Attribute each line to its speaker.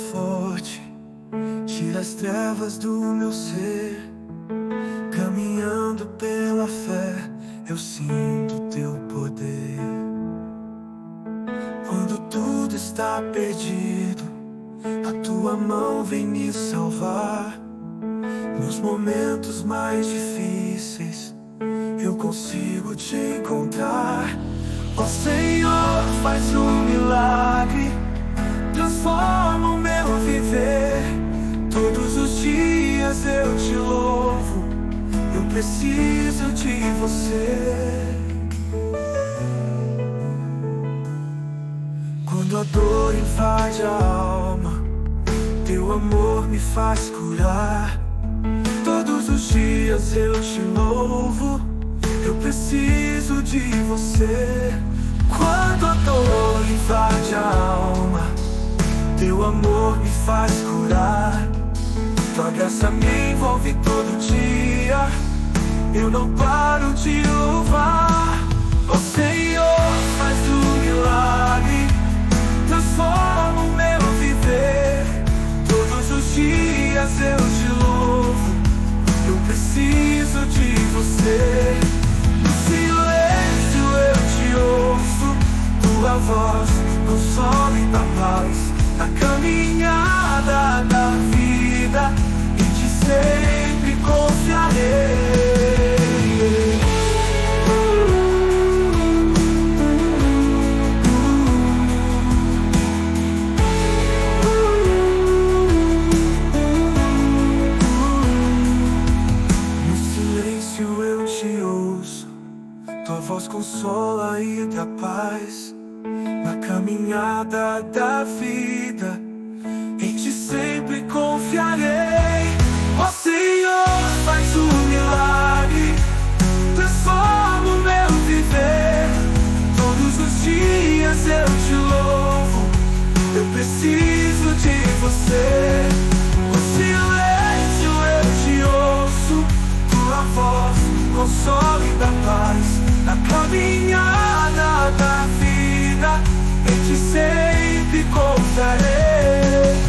Speaker 1: forte, tira as trevas do meu ser. Caminhando pela fé, eu sinto teu poder. Quando tudo está perdido, a tua mão vem me salvar. Nos momentos mais difíceis, eu consigo te encontrar. Ó Senhor, faz um milagre, transforma o meu viver. Todos os dias eu te louvo, eu preciso de você. Quando a dor invade a alma, teu amor me faz curar. Todos os dias eu te louvo, eu preciso de você. Quando a dor invade a alma, teu amor me faz curar. Tua graça me envolve todo dia, eu não paro de louvar. Ó Senhor, faz um milagre, transforma o meu viver. Todos os dias eu te louvo, eu preciso de você. No silêncio eu te ouço, tua voz consome da paz. Na caminhada da vida, em ti sempre confiarei. Tua voz consola e dá paz. Na caminhada da vida, em ti sempre confiarei. Ó Senhor, faz um milagre, transforma o meu viver. Todos os dias eu te louvo, eu preciso de você. No silêncio eu te ouço, tua voz consola e dá paz. Na caminhada da vida, em ti sempre confiarei.